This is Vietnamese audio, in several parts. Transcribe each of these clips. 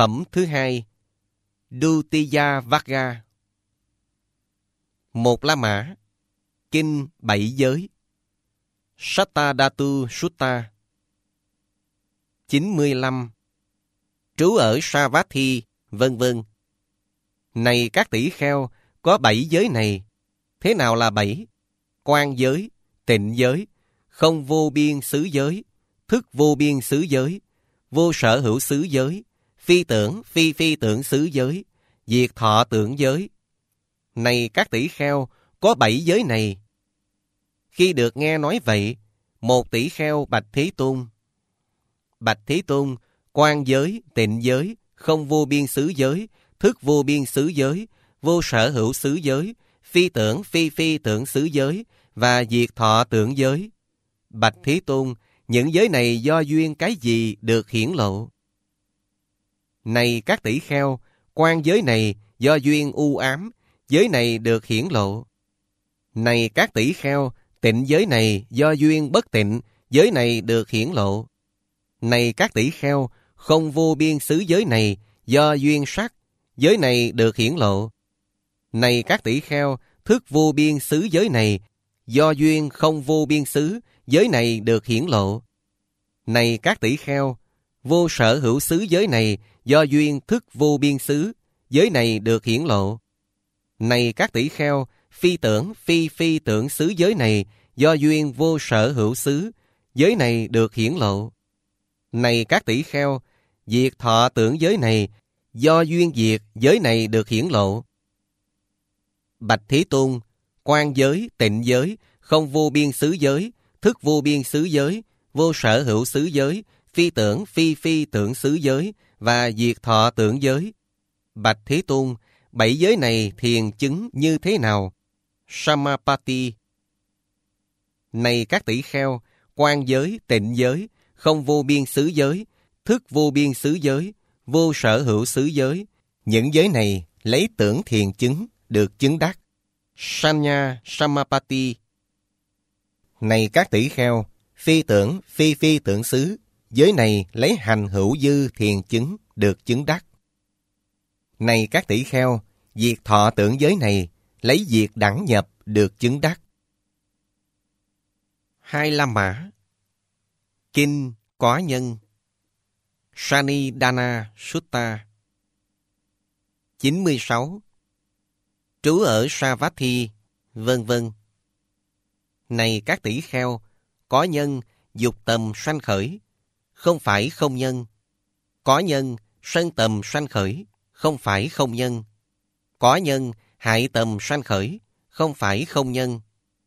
Phẩm thứ hai, Dutiya Varga. Một La Mã, Kinh Bảy Giới, Sattadhatu Sutta. 95. Trú ở Savatthi, vân vân. Này các tỷ kheo, có 7 giới này. Thế nào là 7? Quan giới, tịnh giới, không vô biên xứ giới, thức vô biên xứ giới, vô sở hữu xứ giới, phi tưởng, phi phi tưởng xứ giới, diệt thọ tưởng giới. Này các tỷ kheo, có 7 giới này. Khi được nghe nói vậy, một tỷ kheo bạch Thế Tôn. Bạch Thế Tôn, quan giới, tịnh giới, không vô biên xứ giới, thức vô biên xứ giới, vô sở hữu xứ giới, phi tưởng, phi phi tưởng xứ giới, và diệt thọ tưởng giới. Bạch Thế Tôn, những giới này do duyên cái gì được hiển lộ? Này các tỷ kheo, quan giới này do duyên u ám, giới này được hiển lộ. Này các tỷ kheo, tịnh giới này do duyên bất tịnh, giới này được hiển lộ. Này các tỷ kheo, không vô biên xứ giới này do duyên sắc, giới này được hiển lộ. Này các tỷ kheo, thức vô biên xứ giới này do duyên không vô biên xứ, giới này được hiển lộ. Này các tỷ kheo, vô sở hữu xứ giới này do duyên thức vô biên xứ, giới này được hiển lộ. Này các tỷ kheo, phi tưởng, phi phi tưởng xứ giới này do duyên vô sở hữu xứ, giới này được hiển lộ. Này các tỷ kheo, diệt thọ tưởng giới này do duyên diệt, giới này được hiển lộ. Bạch Thế Tôn, quan giới, tịnh giới, không vô biên xứ giới, thức vô biên xứ giới, vô sở hữu xứ giới, phi tưởng, phi phi tưởng xứ giới, và diệt thọ tưởng giới. Bạch Thế Tôn, 7 giới này thiền chứng như thế nào? Samapati. Này các tỷ kheo, quan giới, tịnh giới, không vô biên xứ giới, thức vô biên xứ giới, vô sở hữu xứ giới, những giới này lấy tưởng thiền chứng được chứng đắc. Sanya Samapati. Này các tỷ kheo, phi tưởng, phi phi tưởng xứ, giới này lấy hành hữu dư thiền chứng được chứng đắc. Này các tỷ kheo, diệt thọ tưởng giới này lấy diệt đẳng nhập được chứng đắc. Hai La Mã, Kinh Có Nhân, Sanidana Sutta. 96. Trú ở Savatthi, vân vân. Này các tỷ kheo, có nhân, dục tầm sanh khởi, không phải không nhân. Có nhân, sân tầm sanh khởi, không phải không nhân. Có nhân, hại tầm sanh khởi, không phải không nhân.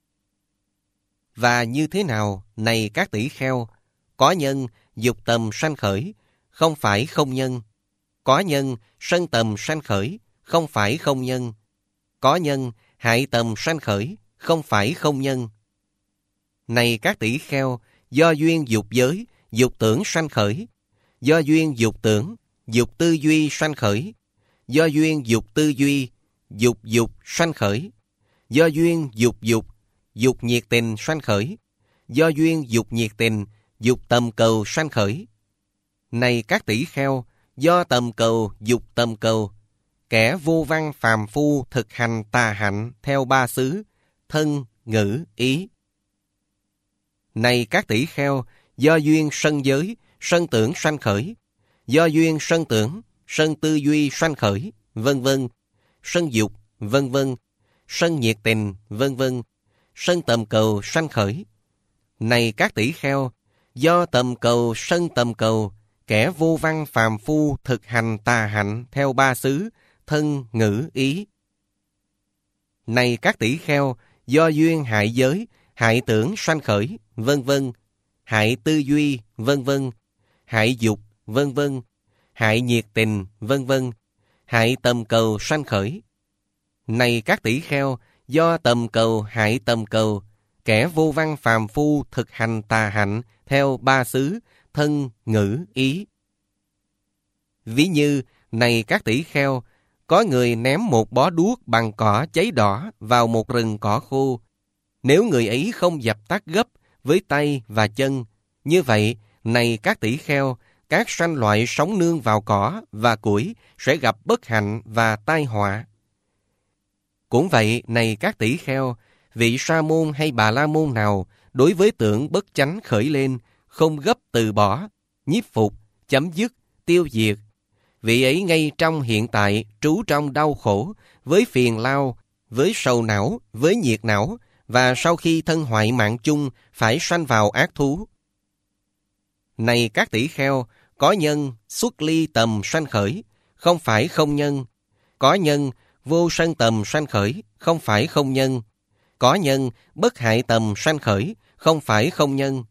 Và như thế nào, này các tỷ kheo, có nhân, dục tầm sanh khởi, không phải không nhân. Có nhân, sân tầm sanh khởi, không phải không nhân. Có nhân, hại tầm sanh khởi, không phải không nhân. Này các tỷ kheo, do duyên dục giới, dục tưởng sanh khởi, do duyên dục tưởng, dục tư duy sanh khởi, do duyên dục tư duy, dục dục sanh khởi, do duyên dục dục, dục nhiệt tình sanh khởi, do duyên dục nhiệt tình, dục tầm cầu sanh khởi. Này các tỷ kheo, do tầm cầu, dục tầm cầu, kẻ vô văn phàm phu thực hành tà hạnh theo 3 xứ, thân, ngữ, ý. Này các tỷ kheo, do duyên sân giới, sân tưởng sanh khởi, do duyên sân tưởng, sân tư duy sanh khởi, vân vân, sân dục, vân vân, sân nhiệt tình, vân vân, sân tầm cầu sanh khởi. Này các tỷ kheo, do tầm cầu, sân tầm cầu, kẻ vô văn phàm phu thực hành tà hạnh theo 3 xứ, thân, ngữ, ý. Này các tỷ kheo, do duyên hại giới, hại tưởng sanh khởi, vân vân, hại tư duy, vân vân, hại dục, vân vân, hại nhiệt tình, vân vân, hại tầm cầu sanh khởi. Này các tỷ kheo, do tầm cầu hại tầm cầu, kẻ vô văn phàm phu thực hành tà hạnh theo 3 xứ, thân, ngữ, ý. Ví như, này các tỷ kheo, có người ném một bó đuốc bằng cỏ cháy đỏ vào một rừng cỏ khô. Nếu người ấy không dập tắt gấp với tay và chân, như vậy, này các tỷ kheo, các sanh loại sống nương vào cỏ và củi sẽ gặp bất hạnh và tai họa. Cũng vậy, này các tỷ kheo, vị sa môn hay bà la môn nào đối với tưởng bất chánh khởi lên, không gấp từ bỏ, nhiếp phục, chấm dứt, tiêu diệt, vị ấy ngay trong hiện tại trú trong đau khổ, với phiền lao, với sầu não, với nhiệt não, và sau khi thân hoại mạng chung phải sanh vào ác thú. Này các tỷ kheo, có nhân xuất ly tầm sanh khởi, không phải không nhân. Có nhân vô sân tầm sanh khởi, không phải không nhân. Có nhân bất hại tầm sanh khởi, không phải không nhân.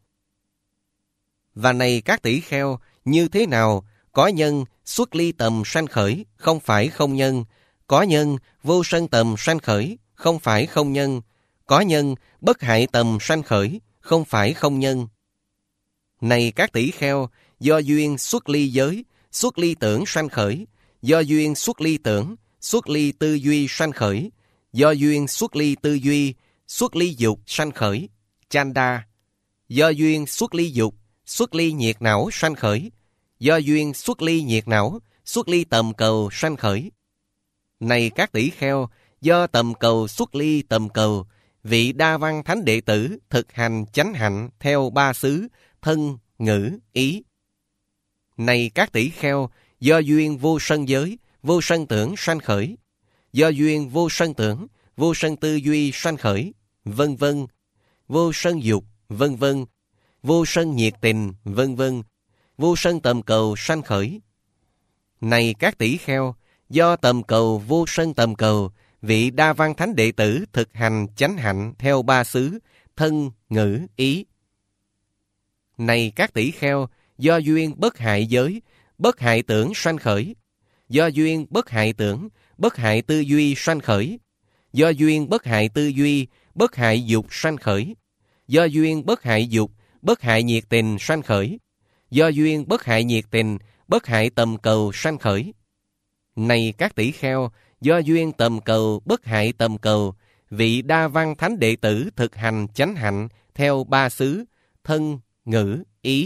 Và này các tỷ kheo, như thế nào có nhân xuất ly tầm sanh khởi, không phải không nhân. Có nhân vô sân tầm sanh khởi, không phải không nhân. Có nhân bất hại tầm sanh khởi, không phải không nhân. Này các tỷ kheo, do duyên xuất ly giới, xuất ly tưởng sanh khởi, do duyên xuất ly tưởng, xuất ly tư duy sanh khởi, do duyên xuất ly tư duy, xuất ly dục sanh khởi, chanda, do duyên xuất ly dục, xuất ly nhiệt não sanh khởi, do duyên xuất ly nhiệt não, xuất ly tầm cầu sanh khởi. Này các tỷ kheo, do tầm cầu xuất ly tầm cầu, vị đa văn thánh đệ tử thực hành chánh hạnh theo ba xứ, thân, ngữ, ý. Này các tỷ kheo, do duyên vô sân giới, vô sân tưởng sanh khởi, do duyên vô sân tưởng, vô sân tư duy sanh khởi, vân vân, vô sân dục, vân vân, vô sân nhiệt tình, vân vân, vô sân tầm cầu sanh khởi. Này các tỷ kheo, do tầm cầu vô sân tầm cầu, vị đa văn thánh đệ tử thực hành chánh hạnh theo ba xứ, thân, ngữ, ý. Này các tỷ kheo, do duyên bất hại giới, bất hại tưởng sanh khởi, do duyên bất hại tưởng, bất hại tư duy sanh khởi, do duyên bất hại tư duy, bất hại dục sanh khởi, do duyên bất hại dục, bất hại nhiệt tình sanh khởi, do duyên bất hại nhiệt tình, bất hại tầm cầu sanh khởi. Này các tỷ kheo, do duyên tầm cầu bất hại tầm cầu, vị đa văn thánh đệ tử thực hành chánh hạnh theo ba xứ, thân, ngữ, ý.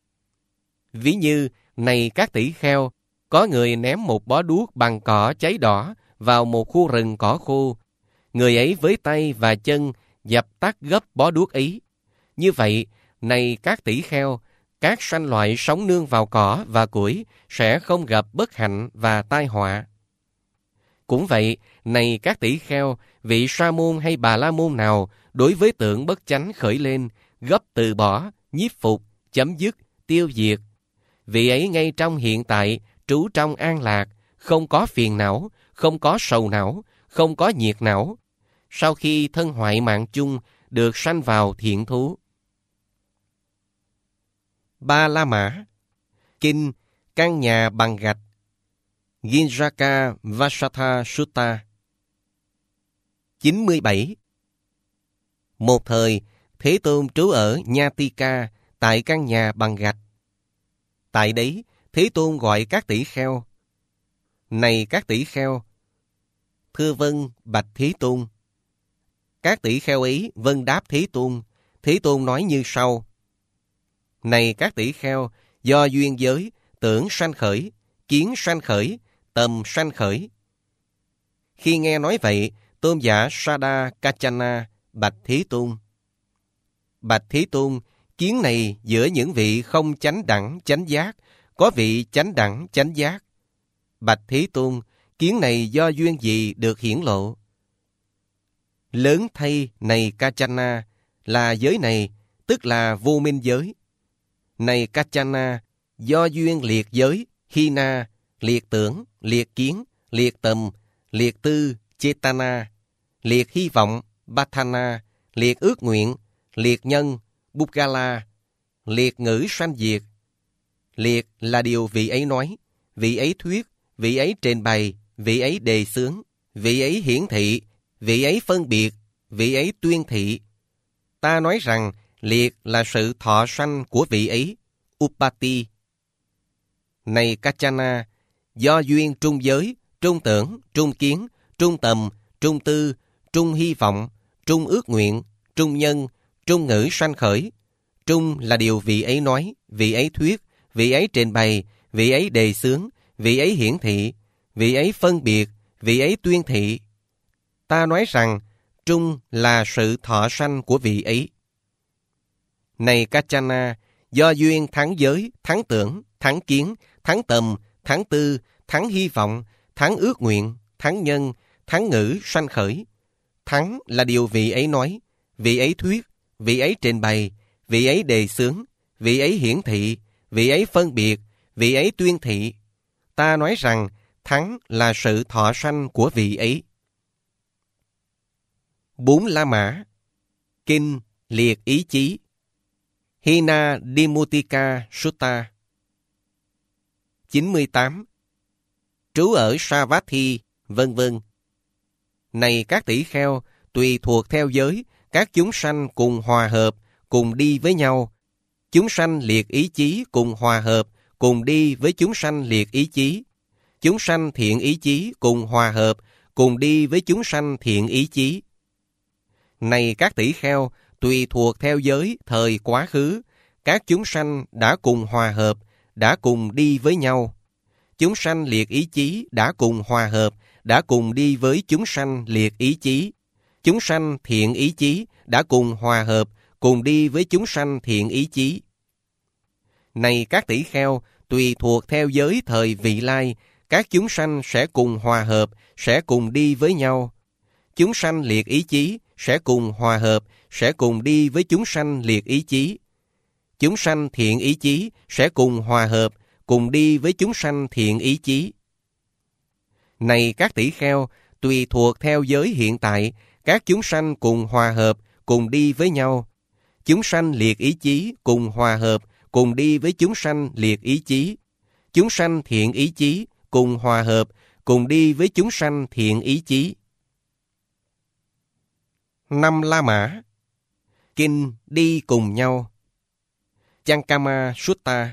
Ví như, này các tỷ kheo, có người ném một bó đuốc bằng cỏ cháy đỏ vào một khu rừng cỏ khô. Người ấy với tay và chân dập tắt gấp bó đuốc ấy. Như vậy, này các tỷ kheo, các sanh loại sống nương vào cỏ và củi sẽ không gặp bất hạnh và tai họa. Cũng vậy, này các tỷ kheo, vị sa môn hay bà la môn nào đối với tưởng bất chánh khởi lên, gấp từ bỏ, nhiếp phục, chấm dứt, tiêu diệt, vị ấy ngay trong hiện tại trú trong an lạc, không có phiền não, không có sầu não, không có nhiệt não, sau khi thân hoại mạng chung được sanh vào thiện thú. Ba La Mã. Kinh Căn nhà bằng gạch, Ginjaka Vasatha Sutta. 97. Một thời, Thế Tôn trú ở Nhatika tại căn nhà bằng gạch. Tại đấy, Thế Tôn gọi các tỷ kheo. Này các tỷ kheo! Thưa vâng, bạch Thế Tôn. Các tỷ kheo ấy vâng đáp Thế Tôn. Thế Tôn nói như sau. Này các tỷ kheo, do duyên giới, tưởng sanh khởi, kiến sanh khởi, tầm sanh khởi. Khi nghe nói vậy, tôn giả Sada Kachana bạch Thế Tôn. Bạch Thế Tôn, kiến này giữa những vị không chánh đẳng chánh giác, có vị chánh đẳng chánh giác. Bạch Thế Tôn, kiến này do duyên gì được hiển lộ? Lớn thay này Kachana, là giới này, tức là vô minh giới. Này Kachana, do duyên liệt giới, hina, liệt tưởng, liệt kiến, liệt tầm, liệt tư, chetana, liệt hy vọng, bathana, liệt ước nguyện, liệt nhân, Bukala, liệt ngữ sanh diệt. Liệt là điều vị ấy nói, vị ấy thuyết, vị ấy trình bày, vị ấy đề xướng, vị ấy hiển thị, vị ấy phân biệt, vị ấy tuyên thị. Ta nói rằng liệt là sự thọ sanh của vị ấy, Upati. Này Kachana, do duyên trung giới, trung tưởng, trung kiến, trung tầm, trung tư, trung hy vọng, trung ước nguyện, trung nhân, trung ngữ sanh khởi. Trung là điều vị ấy nói, vị ấy thuyết, vị ấy trình bày, vị ấy đề xướng, vị ấy hiển thị, vị ấy phân biệt, vị ấy tuyên thị. Ta nói rằng, trung là sự thọ sanh của vị ấy. Này Kachana, do duyên thắng giới, thắng tưởng, thắng kiến, thắng tầm, thắng tư, thắng hy vọng, thắng ước nguyện, thắng nhân, thắng ngữ sanh khởi. Thắng là điều vị ấy nói, vị ấy thuyết, vị ấy trình bày, vị ấy đề xướng, vị ấy hiển thị, vị ấy phân biệt, vị ấy tuyên thị. Ta nói rằng, thắng là sự thọ sanh của vị ấy. 4 La Mã. Kinh liệt ý chí. Hina Dimutika Sutta. 98. Trú ở Savatthi, vân vân. Này các tỷ kheo, tùy thuộc theo giới, các chúng sanh cùng hòa hợp, cùng đi với nhau. Chúng sanh liệt ý chí cùng hòa hợp, cùng đi với chúng sanh liệt ý chí. Chúng sanh thiện ý chí cùng hòa hợp, cùng đi với chúng sanh thiện ý chí. Này các tỷ kheo, tùy thuộc theo giới thời quá khứ, các chúng sanh đã cùng hòa hợp, đã cùng đi với nhau. Chúng sanh liệt ý chí đã cùng hòa hợp, đã cùng đi với chúng sanh liệt ý chí. Chúng sanh thiện ý chí đã cùng hòa hợp, cùng đi với chúng sanh thiện ý chí. Này các tỷ kheo, tùy thuộc theo giới thời vị lai, các chúng sanh sẽ cùng hòa hợp, sẽ cùng đi với nhau. Chúng sanh liệt ý chí sẽ cùng hòa hợp, sẽ cùng đi với chúng sanh liệt ý chí. Chúng sanh thiện ý chí sẽ cùng hòa hợp, cùng đi với chúng sanh thiện ý chí. Này các tỷ kheo, tùy thuộc theo giới hiện tại, các chúng sanh cùng hòa hợp, cùng đi với nhau. Chúng sanh liệt ý chí cùng hòa hợp, cùng đi với chúng sanh liệt ý chí. Chúng sanh thiện ý chí cùng hòa hợp, cùng đi với chúng sanh thiện ý chí. 5 La Mã. Kinh đi cùng nhau. Chankama Sutta.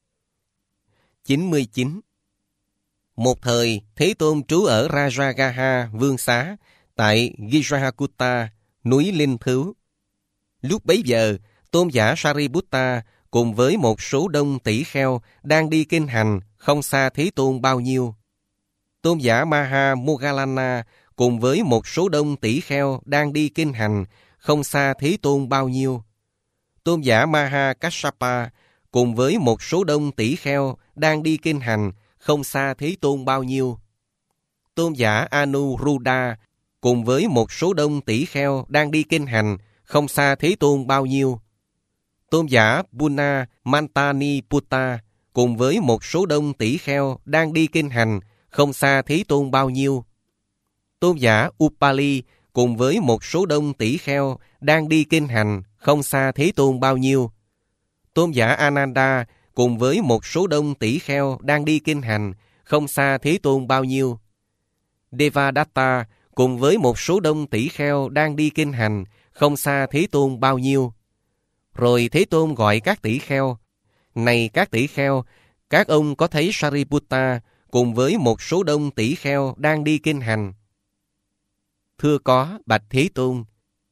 99. Một thời, Thế Tôn trú ở Rajagaha Vương Xá, tại Gijahakutta, núi Linh Thứu. Lúc bấy giờ, Tôn giả Sariputta cùng với một số đông tỷ kheo đang đi kinh hành, không xa Thế Tôn bao nhiêu. Tôn giả Maha Moggallana cùng với một số đông tỷ kheo đang đi kinh hành, không xa Thế Tôn bao nhiêu. Tôn giả Maha Kassapa cùng với một số đông tỷ kheo đang đi kinh hành, không xa Thế Tôn bao nhiêu. Tôn giả Anuruddha cùng với một số đông tỷ kheo đang đi kinh hành, không xa Thế Tôn bao nhiêu. Tôn giả Punna Mantaniputta cùng với một số đông tỷ kheo đang đi kinh hành, không xa Thế Tôn bao nhiêu. Tôn giả Upali cùng với một số đông tỷ kheo đang đi kinh hành, không xa Thế Tôn bao nhiêu. Tôn giả Ananda cùng với một số đông tỷ kheo đang đi kinh hành, không xa Thế Tôn bao nhiêu. Devadatta cùng với một số đông tỷ kheo đang đi kinh hành, không xa Thế Tôn bao nhiêu. Rồi Thế Tôn gọi các tỷ kheo: Này các tỷ kheo, các ông có thấy Sariputta cùng với một số đông tỷ kheo đang đi kinh hành? Thưa có, bạch Thế Tôn.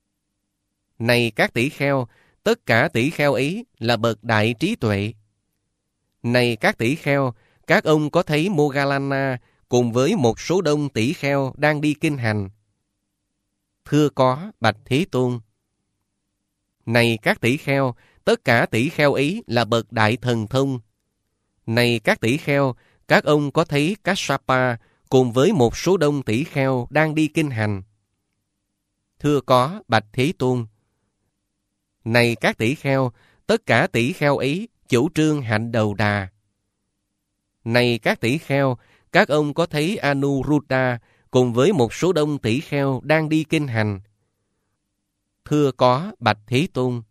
Này các tỷ kheo, tất cả tỷ kheo ấy là bậc đại trí tuệ. Này các tỷ kheo, các ông có thấy Moggallana cùng với một số đông tỷ kheo đang đi kinh hành? Thưa có, bạch Thế Tôn. Này các tỷ kheo, tất cả tỷ kheo ấy là bậc đại thần thông. Này các tỷ kheo, các ông có thấy Kassapa cùng với một số đông tỷ kheo đang đi kinh hành? Thưa có, bạch Thế Tôn. Này các tỷ kheo, tất cả tỷ kheo ấy chủ trương hạnh đầu đà. Này các tỷ kheo, các ông có thấy Anuruddha cùng với một số đông tỷ kheo đang đi kinh hành? Thưa có, bạch Thế Tôn.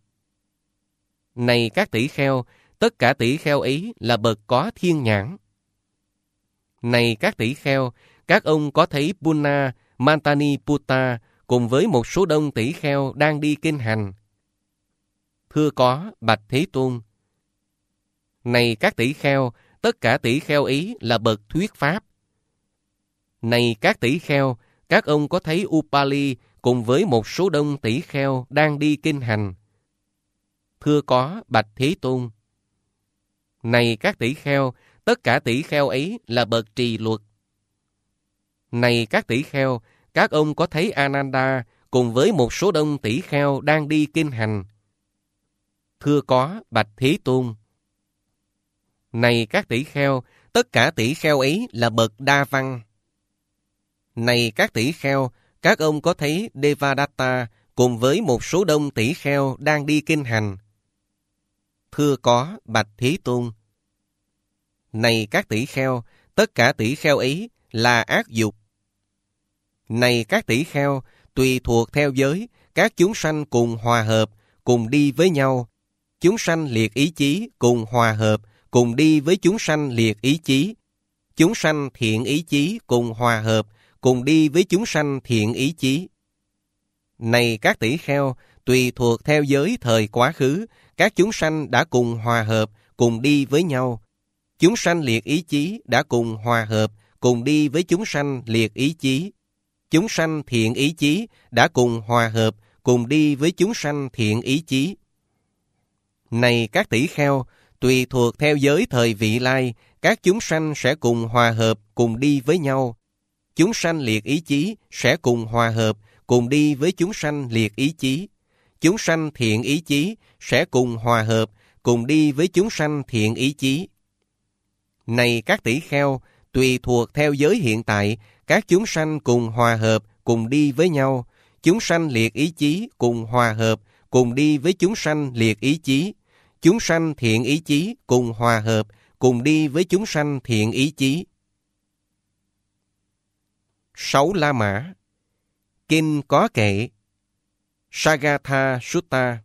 Này các tỷ kheo, tất cả tỷ kheo ấy là bậc có thiên nhãn. Này các tỷ kheo, các ông có thấy Punna Mantaniputta cùng với một số đông tỷ kheo đang đi kinh hành? Thưa có, bạch Thế Tôn. Này các tỷ kheo, tất cả tỷ kheo ấy là bậc thuyết pháp. Này các tỷ kheo, các ông có thấy Upali cùng với một số đông tỷ kheo đang đi kinh hành? Thưa có, bạch Thế Tôn. Này các tỷ kheo, tất cả tỷ kheo ấy là bậc trì luật. Này các tỷ kheo, các ông có thấy Ananda cùng với một số đông tỷ kheo đang đi kinh hành? Thưa có, bạch Thế Tôn. Này các tỷ kheo, tất cả tỷ kheo ấy là bậc đa văn. Này các tỷ kheo, các ông có thấy Devadatta cùng với một số đông tỷ kheo đang đi kinh hành? Thưa có, bạch Thế Tôn. Này các tỷ kheo, tất cả tỷ kheo ấy là ác dục. Này các tỷ kheo, tùy thuộc theo giới, các chúng sanh cùng hòa hợp, cùng đi với nhau. Chúng sanh liệt ý chí cùng hòa hợp, cùng đi với chúng sanh liệt ý chí. Chúng sanh thiện ý chí cùng hòa hợp, cùng đi với chúng sanh thiện ý chí. Này các tỷ kheo, tùy thuộc theo giới thời quá khứ, các chúng sanh đã cùng hòa hợp, cùng đi với nhau. Chúng sanh liệt ý chí đã cùng hòa hợp, cùng đi với chúng sanh liệt ý chí. Chúng sanh thiện ý chí đã cùng hòa hợp, cùng đi với chúng sanh thiện ý chí. Này các tỷ kheo, tùy thuộc theo giới thời vị lai, các chúng sanh sẽ cùng hòa hợp, cùng đi với nhau. Chúng sanh liệt ý chí sẽ cùng hòa hợp, cùng đi với chúng sanh liệt ý chí. Chúng sanh thiện ý chí sẽ cùng hòa hợp, cùng đi với chúng sanh thiện ý chí. Này các tỷ kheo, tùy thuộc theo giới hiện tại, các chúng sanh cùng hòa hợp, cùng đi với nhau. Chúng sanh liệt ý chí cùng hòa hợp, cùng đi với chúng sanh liệt ý chí. Chúng sanh thiện ý chí cùng hòa hợp, cùng đi với chúng sanh thiện ý chí. 6 La Mã. Kinh có kệ. Sagatha Sutta.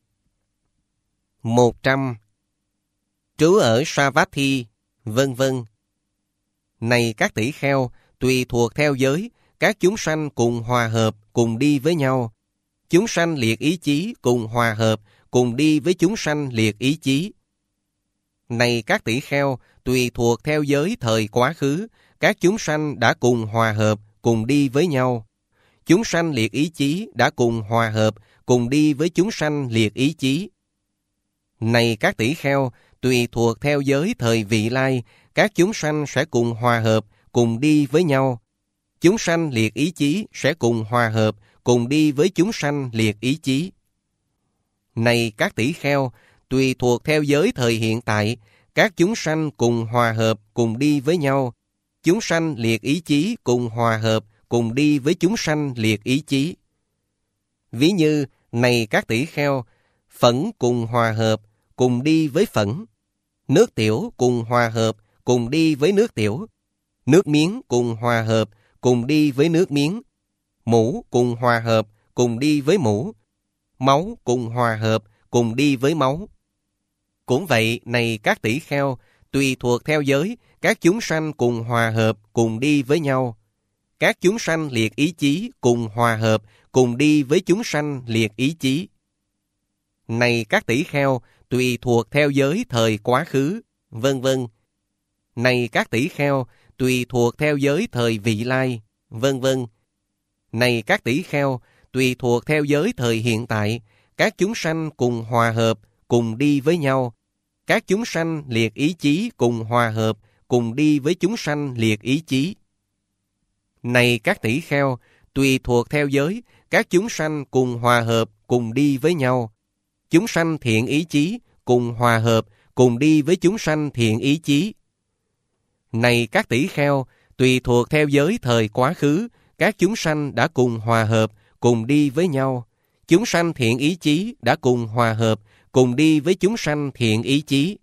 100. Trú ở Savatthi, vân vân. Này các tỷ kheo, tùy thuộc theo giới, các chúng sanh cùng hòa hợp, cùng đi với nhau. Chúng sanh liệt ý chí cùng hòa hợp, cùng đi với chúng sanh liệt ý chí. Này các tỷ kheo, tùy thuộc theo giới thời quá khứ, các chúng sanh đã cùng hòa hợp, cùng đi với nhau. Chúng sanh liệt ý chí đã cùng hòa hợp, cùng đi với chúng sanh liệt ý chí. Này các tỷ kheo, tùy thuộc theo giới thời vị lai, các chúng sanh sẽ cùng hòa hợp, cùng đi với nhau. Chúng sanh liệt ý chí sẽ cùng hòa hợp, cùng đi với chúng sanh liệt ý chí. Này các tỷ kheo, tùy thuộc theo giới thời hiện tại, các chúng sanh cùng hòa hợp, cùng đi với nhau. Chúng sanh liệt ý chí cùng hòa hợp, cùng đi với chúng sanh liệt ý chí. Ví như, này các tỷ kheo, phẫn cùng hòa hợp, cùng đi với phẫn. Nước tiểu cùng hòa hợp, cùng đi với nước tiểu. Nước miếng cùng hòa hợp, cùng đi với nước miếng. Mũ cùng hòa hợp, cùng đi với mũ. Máu cùng hòa hợp, cùng đi với máu. Cũng vậy, này các tỷ kheo, tùy thuộc theo giới, các chúng sanh cùng hòa hợp, cùng đi với nhau. Các chúng sanh liệt ý chí cùng hòa hợp, cùng đi với chúng sanh liệt ý chí. Này các tỷ kheo, tùy thuộc theo giới thời quá khứ, vân vân. Này các tỷ kheo, tùy thuộc theo giới thời vị lai, vân vân. Này các tỷ kheo, tùy thuộc theo giới thời hiện tại, các chúng sanh cùng hòa hợp, cùng đi với nhau. Các chúng sanh liệt ý chí cùng hòa hợp, cùng đi với chúng sanh liệt ý chí. Này các tỷ kheo, tùy thuộc theo giới, các chúng sanh cùng hòa hợp, cùng đi với nhau. Chúng sanh thiện ý chí cùng hòa hợp, cùng đi với chúng sanh thiện ý chí. Này các tỷ kheo, tùy thuộc theo giới thời quá khứ, các chúng sanh đã cùng hòa hợp, cùng đi với nhau. Chúng sanh thiện ý chí đã cùng hòa hợp, cùng đi với chúng sanh thiện ý chí.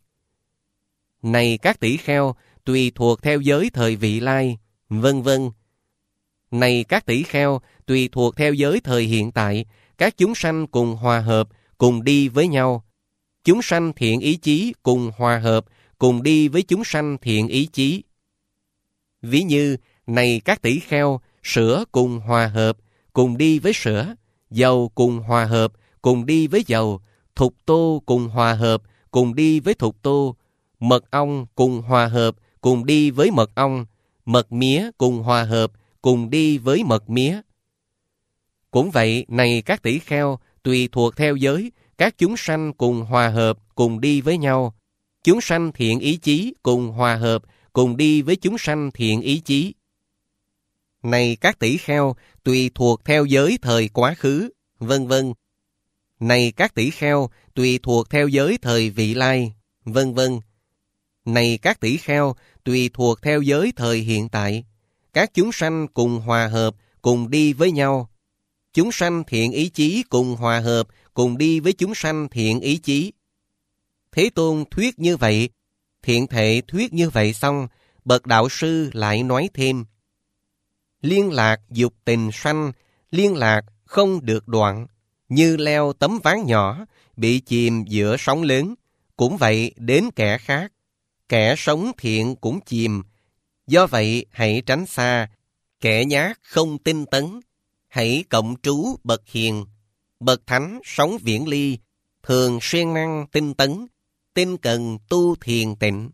Này các tỷ kheo, tùy thuộc theo giới thời vị lai, vân vân. Này các tỷ kheo, tùy thuộc theo giới thời hiện tại, các chúng sanh cùng hòa hợp, cùng đi với nhau. Chúng sanh thiện ý chí cùng hòa hợp, cùng đi với chúng sanh thiện ý chí. Ví như, này các tỷ kheo, sữa cùng hòa hợp, cùng đi với sữa. Dầu cùng hòa hợp, cùng đi với dầu. Thục tô cùng hòa hợp, cùng đi với thục tô. Mật ong cùng hòa hợp, cùng đi với mật ong. Mật mía cùng hòa hợp, cùng đi với mật mía. Cũng vậy, này các tỷ kheo, tùy thuộc theo giới, các chúng sanh cùng hòa hợp, cùng đi với nhau. Chúng sanh thiện ý chí cùng hòa hợp, cùng đi với chúng sanh thiện ý chí. Này các tỷ kheo, tùy thuộc theo giới thời quá khứ, vân vân. Này các tỷ kheo, tùy thuộc theo giới thời vị lai, vân vân. Này các tỷ kheo, tùy thuộc theo giới thời hiện tại. Các chúng sanh cùng hòa hợp, cùng đi với nhau. Chúng sanh thiện ý chí cùng hòa hợp, cùng đi với chúng sanh thiện ý chí. Thế Tôn thuyết như vậy, Thiện Thệ thuyết như vậy xong, bậc đạo sư lại nói thêm: liên lạc dục tình sanh, liên lạc không được đoạn, như leo tấm ván nhỏ, bị chìm giữa sóng lớn, cũng vậy đến kẻ khác. Kẻ sống thiện cũng chìm, do vậy hãy tránh xa. Kẻ nhát không tinh tấn, hãy cộng trú bậc hiền. Bậc thánh sống viễn ly, thường siêng năng tinh tấn, tinh cần tu thiền tịnh.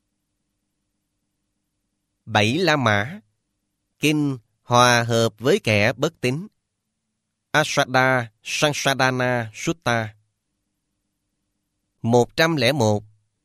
7 La Mã. Kinh hòa hợp với kẻ bất tín. Asada Sansadana Sutta. 101.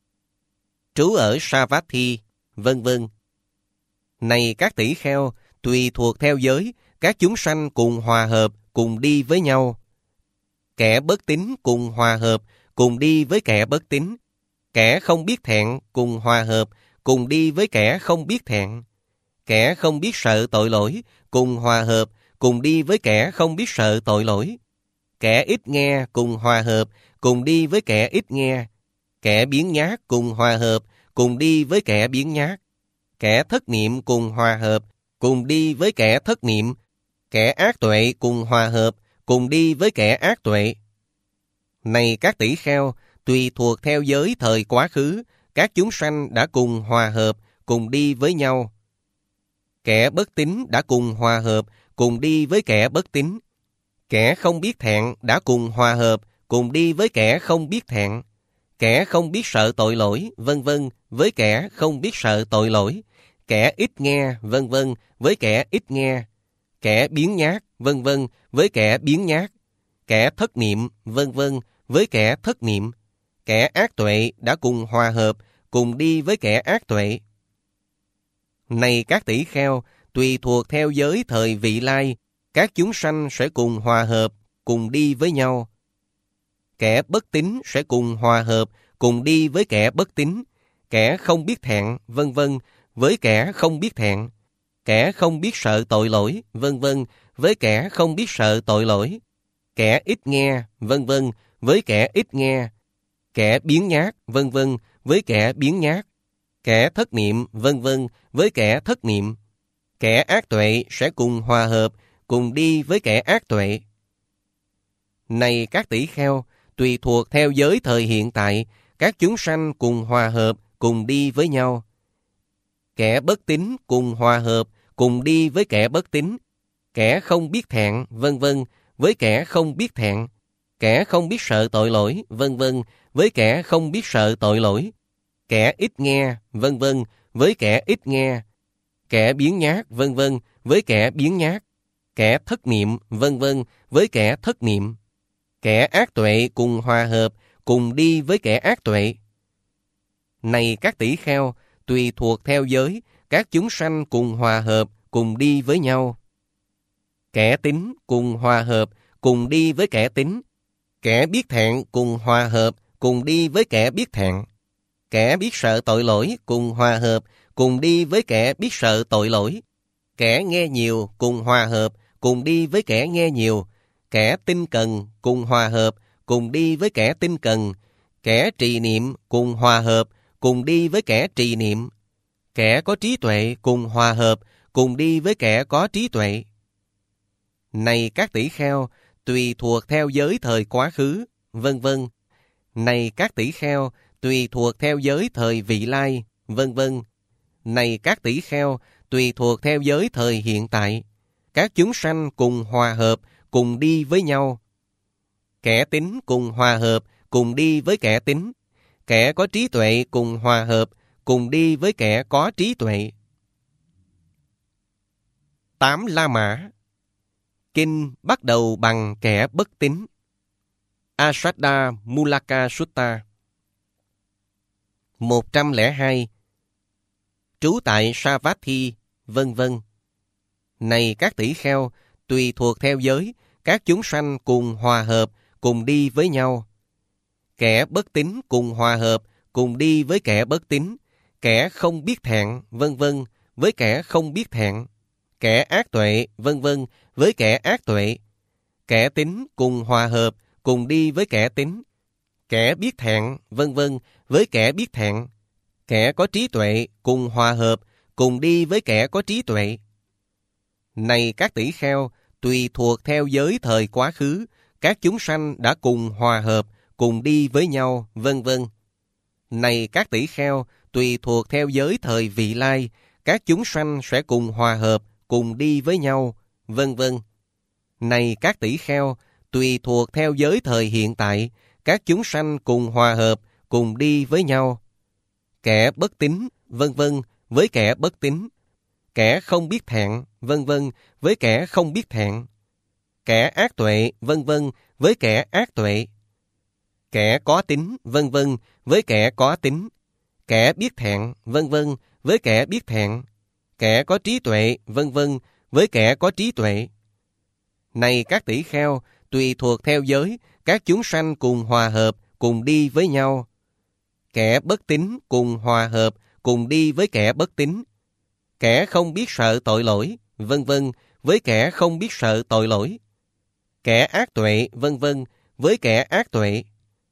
Trú ở Savatthi, vân vân. Này các tỷ kheo, tùy thuộc theo giới, các chúng sanh cùng hòa hợp, cùng đi với nhau. Kẻ bất tín cùng hòa hợp, cùng đi với kẻ bất tín. Kẻ không biết thẹn cùng hòa hợp, cùng đi với kẻ không biết thẹn. Kẻ không biết sợ tội lỗi, cùng hòa hợp, cùng đi với kẻ không biết sợ tội lỗi. Kẻ ít nghe cùng hòa hợp, cùng đi với kẻ ít nghe. Kẻ biếng nhác cùng hòa hợp, cùng đi với kẻ biếng nhác. Kẻ thất niệm cùng hòa hợp, cùng đi với kẻ thất niệm. Kẻ ác tuệ cùng hòa hợp, cùng đi với kẻ ác tuệ. Này các tỷ kheo, tùy thuộc theo giới thời quá khứ, các chúng sanh đã cùng hòa hợp, cùng đi với nhau. Kẻ bất tín đã cùng hòa hợp, cùng đi với kẻ bất tín. Kẻ không biết thẹn đã cùng hòa hợp, cùng đi với kẻ không biết thẹn. Kẻ không biết sợ tội lỗi, vân vân, với kẻ không biết sợ tội lỗi. Kẻ ít nghe, vân vân, với kẻ ít nghe. Kẻ biếng nhác, vân vân, với kẻ biếng nhác. Kẻ thất niệm, vân vân, với kẻ thất niệm. Kẻ ác tuệ đã cùng hòa hợp, cùng đi với kẻ ác tuệ. Này các tỷ kheo, tùy thuộc theo giới thời vị lai, các chúng sanh sẽ cùng hòa hợp, cùng đi với nhau. Kẻ bất tín sẽ cùng hòa hợp, cùng đi với kẻ bất tín. Kẻ không biết thẹn, vân vân, với kẻ không biết thẹn. Kẻ không biết sợ tội lỗi, vân vân, với kẻ không biết sợ tội lỗi. Kẻ ít nghe, vân vân, với kẻ ít nghe. Kẻ biếng nhác, vân vân, với kẻ biếng nhác. Kẻ thất niệm, vân vân, với kẻ thất niệm. Kẻ ác tuệ sẽ cùng hòa hợp, cùng đi với kẻ ác tuệ. Này các tỷ kheo, tùy thuộc theo giới thời hiện tại, các chúng sanh cùng hòa hợp, cùng đi với nhau. Kẻ bất tín cùng hòa hợp, cùng đi với kẻ bất tín. Kẻ không biết thẹn, vân vân, với kẻ không biết thẹn. Kẻ không biết sợ tội lỗi, vân vân, với kẻ không biết sợ tội lỗi. Kẻ ít nghe, vân vân, với kẻ ít nghe. Kẻ biếng nhác, vân vân, với kẻ biếng nhác. Kẻ thất niệm, vân vân, với kẻ thất niệm. Kẻ ác tuệ cùng hòa hợp, cùng đi với kẻ ác tuệ. Này các tỷ kheo, tùy thuộc theo giới, các chúng sanh cùng hòa hợp, cùng đi với nhau. Kẻ tín cùng hòa hợp, cùng đi với kẻ tín. Kẻ biết thẹn cùng hòa hợp, cùng đi với kẻ biết thẹn. Kẻ biết sợ tội lỗi cùng hòa hợp, cùng đi với kẻ biết sợ tội lỗi. Kẻ nghe nhiều cùng hòa hợp, cùng đi với kẻ nghe nhiều. Kẻ tinh cần cùng hòa hợp, cùng đi với kẻ tinh cần. Kẻ trì niệm cùng hòa hợp, cùng đi với kẻ trì niệm. Kẻ có trí tuệ cùng hòa hợp, cùng đi với kẻ có trí tuệ. Này các tỷ kheo, tùy thuộc theo giới thời quá khứ, vân vân. Này các tỷ kheo, tùy thuộc theo giới thời vị lai, vân vân. Này các tỷ kheo, tùy thuộc theo giới thời hiện tại, các chúng sanh cùng hòa hợp, cùng đi với nhau. Kẻ tín cùng hòa hợp, cùng đi với kẻ tín. Kẻ có trí tuệ cùng hòa hợp, cùng đi với kẻ có trí tuệ. 8 La Mã. Kinh bắt đầu bằng kẻ bất tín. Asada Mulaka Sutta. 102. Trú tại Savatthi, vân vân. Này các tỷ kheo, tùy thuộc theo giới, các chúng sanh cùng hòa hợp, cùng đi với nhau. Kẻ bất tín cùng hòa hợp, cùng đi với kẻ bất tín. Kẻ không biết thẹn, vân vân, với kẻ không biết thẹn. Kẻ ác tuệ, vân vân, với kẻ ác tuệ. Kẻ tín cùng hòa hợp, cùng đi với kẻ tín. Kẻ biết thẹn, vân vân, với kẻ biết thẹn. Kẻ có trí tuệ cùng hòa hợp, cùng đi với kẻ có trí tuệ. Này các tỷ kheo, tùy thuộc theo giới thời quá khứ, các chúng sanh đã cùng hòa hợp, cùng đi với nhau, vân vân. Này các tỷ kheo, tùy thuộc theo giới thời vị lai, các chúng sanh sẽ cùng hòa hợp, cùng đi với nhau, vân vân. Này các tỷ kheo, tùy thuộc theo giới thời hiện tại, các chúng sanh cùng hòa hợp, cùng đi với nhau. Kẻ bất tín, vân vân, với kẻ bất tín. Kẻ không biết thẹn, vân vân, với kẻ không biết thẹn. Kẻ ác tuệ, vân vân, với kẻ ác tuệ. Kẻ có tín, vân vân, với kẻ có tín. Kẻ biết thẹn, vân vân, với kẻ biết thẹn. Kẻ có trí tuệ, vân vân, với kẻ có trí tuệ. Này các tỷ kheo, tùy thuộc theo giới, các chúng sanh cùng hòa hợp, cùng đi với nhau. Kẻ bất tín cùng hòa hợp, cùng đi với kẻ bất tín. Kẻ không biết sợ tội lỗi, vân vân, với kẻ không biết sợ tội lỗi. Kẻ ác tuệ, vân vân, với kẻ ác tuệ.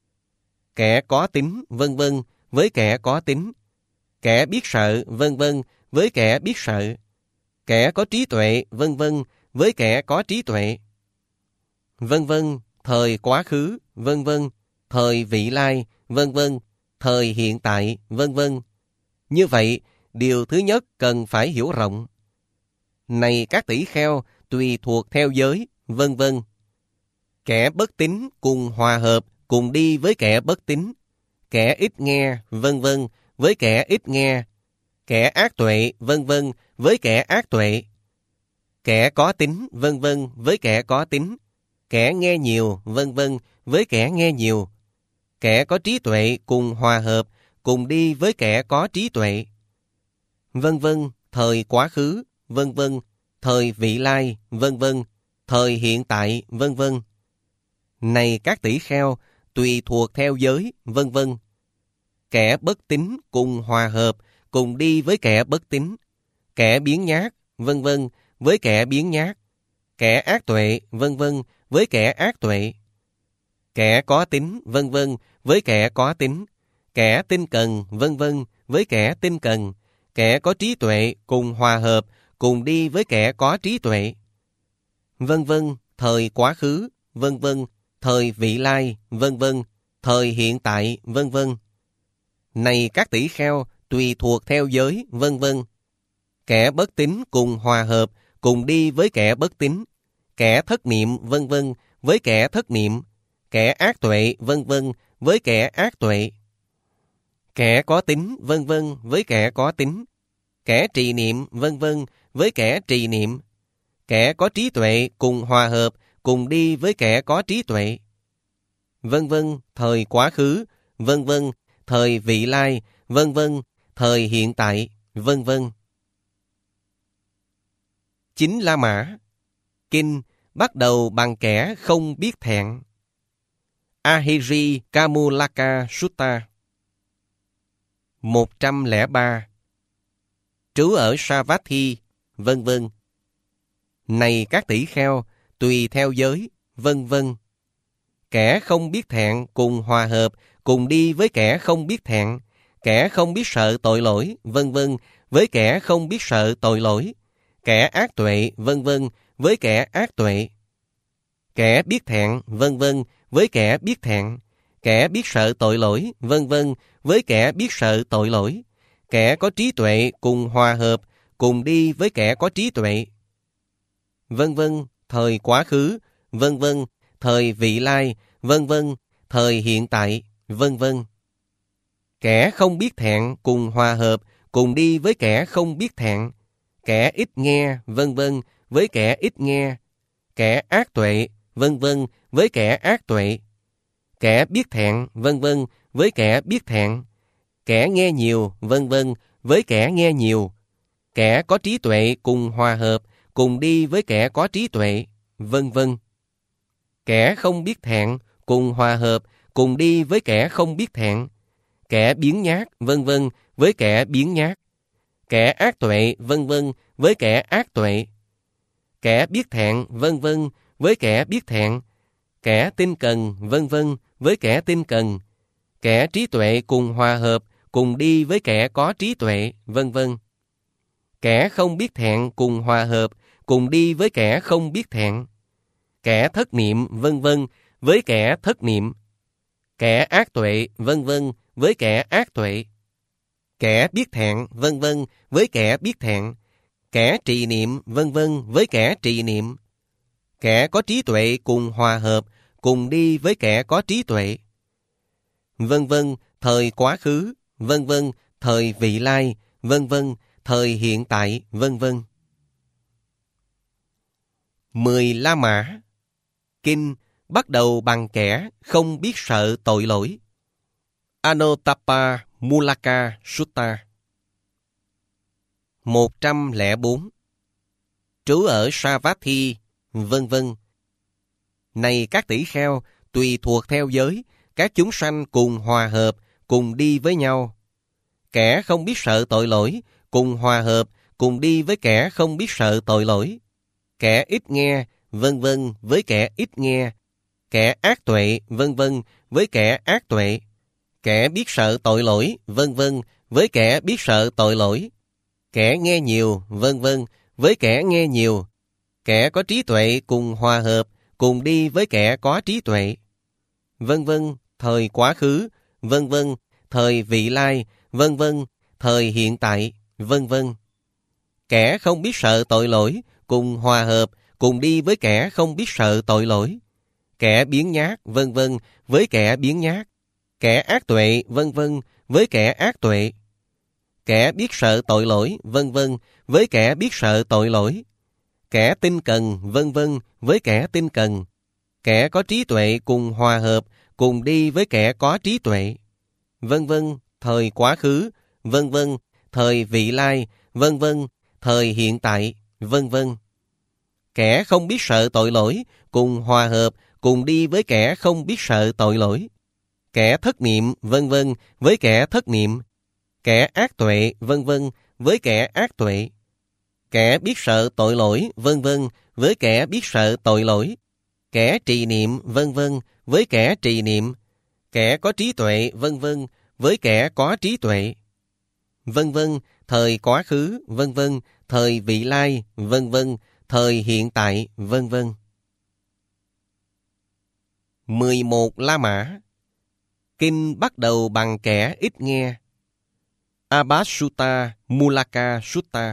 Kẻ có tín, vân vân, với kẻ có tín. Kẻ biết sợ, vân vân, với kẻ biết sợ. Kẻ có trí tuệ, vân vân, với kẻ có trí tuệ. Vân vân, thời quá khứ, vân vân, thời vị lai, vân vân, thời hiện tại, vân vân. Như vậy, điều thứ nhất cần phải hiểu rộng. Này các tỷ kheo, tùy thuộc theo giới, vân vân. Kẻ bất tín cùng hòa hợp, cùng đi với kẻ bất tín. Kẻ ít nghe, vân vân, với kẻ ít nghe. Kẻ ác tuệ, vân vân, với kẻ ác tuệ. Kẻ có tín, vân vân, với kẻ có tín. Kẻ nghe nhiều, vân vân, với kẻ nghe nhiều. Kẻ có trí tuệ cùng hòa hợp, cùng đi với kẻ có trí tuệ. Vân vân, thời quá khứ, vân vân, thời vị lai, vân vân, thời hiện tại, vân vân. Này các tỷ kheo, tùy thuộc theo giới, vân vân. Kẻ bất tín cùng hòa hợp, cùng đi với kẻ bất tín. Kẻ biếng nhác, vân vân, với kẻ biếng nhác. Kẻ ác tuệ, vân vân, với kẻ ác tuệ. Kẻ có tín, vân vân, với kẻ có tín. Kẻ tinh cần, vân vân, với kẻ tinh cần. Kẻ có trí tuệ cùng hòa hợp, cùng đi với kẻ có trí tuệ. Vân vân, thời quá khứ, vân vân, thời vị lai, vân vân, thời hiện tại, vân vân. Này các tỷ kheo, tùy thuộc theo giới, vân vân. Kẻ bất tín cùng hòa hợp, cùng đi với kẻ bất tín. Kẻ thất niệm, vân vân, với kẻ thất niệm. Kẻ ác tuệ, vân vân, với kẻ ác tuệ. Kẻ có tín, vân vân, với kẻ có tín. Kẻ trì niệm, vân vân, với kẻ trì niệm. Kẻ có trí tuệ cùng hòa hợp, cùng đi với kẻ có trí tuệ. Vân vân, thời quá khứ, vân vân, thời vị lai, vân vân, thời hiện tại, vân vân. Chính La Mã. Kinh bắt đầu bằng kẻ không biết thẹn. Ahiri Kamulaka Sutta. 103. Trú ở Savatthi, vân vân. Này các tỷ kheo, tùy theo giới, vân vân. Kẻ không biết thẹn cùng hòa hợp, cùng đi với kẻ không biết thẹn. Kẻ không biết sợ tội lỗi, vân vân, với kẻ không biết sợ tội lỗi. Kẻ ác tuệ, vân vân, với kẻ ác tuệ. Kẻ biết thẹn, vân vân, với kẻ biết thẹn. Kẻ biết sợ tội lỗi, vân vân, với kẻ biết sợ tội lỗi. Kẻ có trí tuệ cùng hòa hợp, cùng đi với kẻ có trí tuệ. Vân vân, thời quá khứ, vân vân, thời vị lai, vân vân, thời hiện tại, vân vân. Kẻ không biết thẹn cùng hòa hợp, cùng đi với kẻ không biết thẹn. Kẻ ít nghe, vân vân, với kẻ ít nghe. Kẻ ác tuệ, vân vân, với kẻ ác tuệ. Kẻ biết thẹn, vân vân, với kẻ biết thẹn. kẻ nghe nhiều, vân vân, với kẻ nghe nhiều. Kẻ có trí tuệ cùng hòa hợp, cùng đi với kẻ có trí tuệ, vân vân. Kẻ không biết thẹn cùng hòa hợp, cùng đi với kẻ không biết thẹn. Kẻ biếng nhác, vân vân, với kẻ biếng nhác. Kẻ ác tuệ, vân vân, với kẻ ác tuệ. Kẻ biết thẹn, vân vân, với kẻ biết thẹn. Kẻ tinh cần, vân vân, với kẻ tinh cần. Kẻ trí tuệ cùng hòa hợp, cùng đi với kẻ có trí tuệ, vân vân. Kẻ không biết thẹn cùng hòa hợp, cùng đi với kẻ không biết thẹn. Kẻ thất niệm, vân vân, với kẻ thất niệm. Kẻ ác tuệ, vân vân, với kẻ ác tuệ. Kẻ biết thẹn, vân vân, với kẻ biết thẹn. Kẻ trì niệm, vân vân, với kẻ trì niệm. Kẻ có trí tuệ cùng hòa hợp, cùng đi với kẻ có trí tuệ. Vân vân, thời quá khứ, vân vân, thời vị lai, vân vân, thời hiện tại, vân vân. 10 La Mã. Kinh bắt đầu bằng kẻ không biết sợ tội lỗi. Anuttapa Mulaka Sutta. 104. Trú ở Savatthi, vân vân. Này các tỷ kheo, tùy thuộc theo giới, các chúng sanh cùng hòa hợp, cùng đi với nhau. Kẻ không biết sợ tội lỗi, cùng hòa hợp, cùng đi với kẻ không biết sợ tội lỗi. Kẻ ít nghe, vân vân, với kẻ ít nghe. Kẻ ác tuệ, vân vân, với kẻ ác tuệ. Kẻ biết sợ tội lỗi, vân vân, với kẻ biết sợ tội lỗi. Kẻ nghe nhiều, vân vân, với kẻ nghe nhiều. Kẻ có trí tuệ cùng hòa hợp, cùng đi với kẻ có trí tuệ. Vân vân, thời quá khứ, vân vân, thời vị lai, vân vân, thời hiện tại, vân vân. Kẻ không biết sợ tội lỗi, cùng hòa hợp, cùng đi với kẻ không biết sợ tội lỗi. Kẻ biếng nhác, vân vân, với kẻ biếng nhác. Kẻ ác tuệ, vân vân, với kẻ ác tuệ. Kẻ biết sợ tội lỗi, vân vân, với kẻ biết sợ tội lỗi. Kẻ tinh cần, vân vân, với kẻ tinh cần. Kẻ có trí tuệ cùng hòa hợp, cùng đi với kẻ có trí tuệ. Vân vân, thời quá khứ, vân vân, thời vị lai, vân vân, thời hiện tại, vân vân. Kẻ không biết sợ tội lỗi, cùng hòa hợp, cùng đi với kẻ không biết sợ tội lỗi. Kẻ thất niệm, vân vân, với kẻ thất niệm. Kẻ ác tuệ, vân vân, với kẻ ác tuệ. Kẻ biết sợ tội lỗi, vân vân, với kẻ biết sợ tội lỗi. Kẻ trì niệm, vân vân, với kẻ trì niệm. Kẻ có trí tuệ, vân vân, với kẻ có trí tuệ. Vân vân, thời quá khứ, vân vân, thời vị lai, vân vân, thời hiện tại, vân vân. 11 La Mã. Kinh bắt đầu bằng kẻ ít nghe. Abhasutta Mulaka Sutta.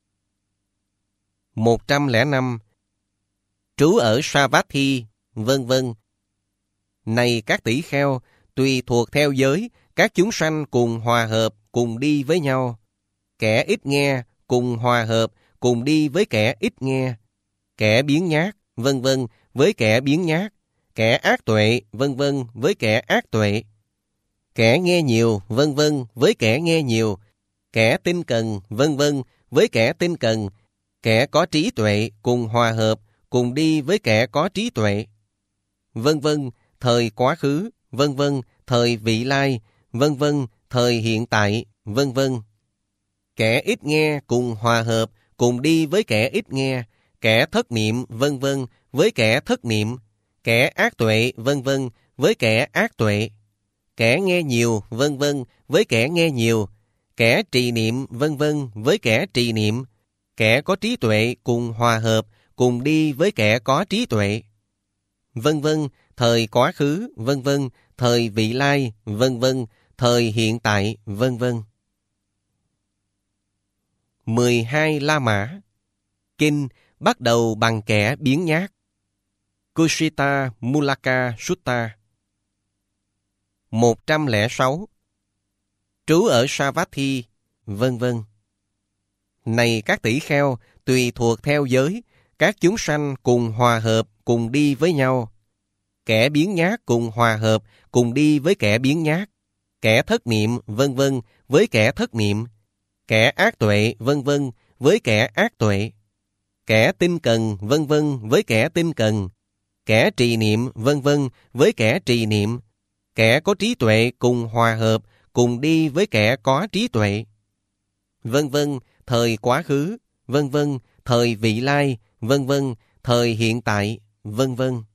105. Trú ở Savatthi, vân vân. Này các tỷ kheo, tùy thuộc theo giới, các chúng sanh cùng hòa hợp, cùng đi với nhau. Kẻ ít nghe, cùng hòa hợp, cùng đi với kẻ ít nghe. Kẻ biếng nhác, vân vân, với kẻ biếng nhác. Kẻ ác tuệ, vân vân, với kẻ ác tuệ. Kẻ nghe nhiều, vân vân, với kẻ nghe nhiều. Kẻ tinh cần, vân vân, với kẻ tinh cần. Kẻ có trí tuệ, cùng hòa hợp, cùng đi với kẻ có trí tuệ. Vân vân, thời quá khứ, vân vân, thời vị lai, vân vân, thời hiện tại, vân vân. Kẻ ít nghe cùng hòa hợp, cùng đi với kẻ ít nghe. Kẻ thất niệm, vân vân, với kẻ thất niệm. Kẻ ác tuệ, vân vân, với kẻ ác tuệ. Kẻ nghe nhiều, vân vân, với kẻ nghe nhiều. Kẻ trì niệm, vân vân, với kẻ trì niệm. Kẻ có trí tuệ cùng hòa hợp, cùng đi với kẻ có trí tuệ. Vân vân, thời quá khứ, vân vân, thời vị lai, vân vân, thời hiện tại, vân vân. 12 La Mã. Kinh bắt đầu bằng kẻ biếng nhác. Kushita Mulaka Sutta. 106. Trú ở Savatthi, vân vân. Này các tỷ kheo, tùy thuộc theo giới, các chúng sanh cùng hòa hợp, cùng đi với nhau. Kẻ biếng nhác cùng hòa hợp, cùng đi với kẻ biếng nhác. kẻ thất niệm vân vân với kẻ thất niệm, kẻ ác tuệ vân vân với kẻ ác tuệ, kẻ tinh cần vân vân với kẻ tinh cần, kẻ trì niệm vân vân với kẻ trì niệm, kẻ có trí tuệ cùng hòa hợp cùng đi với kẻ có trí tuệ, vân vân thời quá khứ, vân vân thời vị lai, vân vân thời hiện tại, vân vân.